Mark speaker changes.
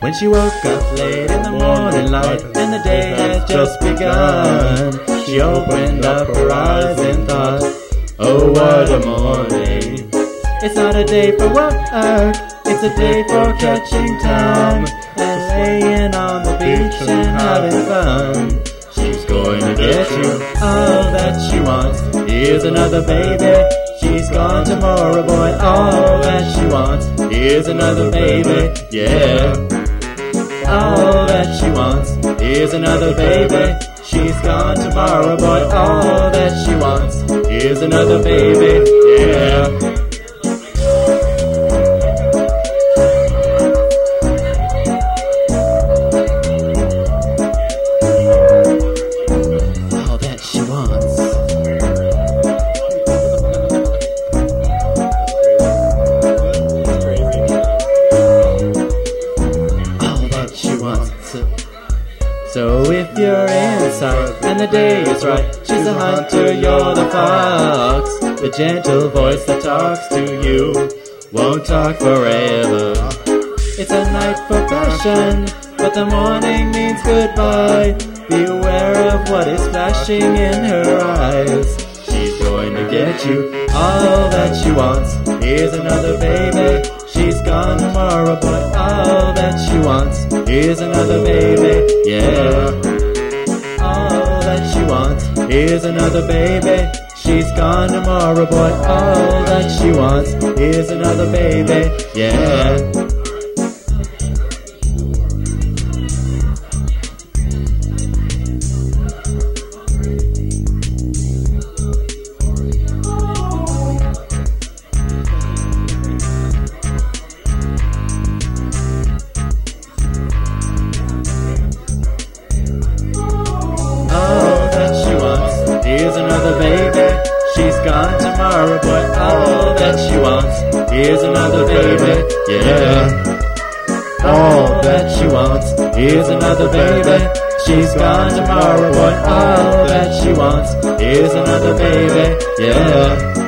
Speaker 1: When she woke up late in the morning light and the day had just begun, she opened up her eyes and thought, oh, what a morning. It's not a day for work, it's a day for catching time and laying on the beach and having fun. She's going to get you all that she wants. Here's another baby. She's gone tomorrow, boy, all that she wants. Here's another baby, yeah. All that she wants. Here's another baby. She's gone tomorrow, boy, all that she wants. Here's another baby, yeah. So if you're inside and the day is right, she's a hunter, you're the fox. The gentle voice that talks to you won't talk forever. It's a night for passion, but the morning means goodbye. Be aware of what is flashing in her eyes. She's going to get you all that she wants. Here's another baby. She's gone tomorrow, boy, all that she wants. Here's another baby, yeah. All that she wants. Here's another baby. She's gone tomorrow, boy, all that she wants. Here's another baby, yeah. Here's another baby. She's gone tomorrow, boy, all that she wants. Here's another baby, yeah. All that she wants. Here's another baby. She's gone tomorrow, boy, all that she wants. Here's another baby, yeah.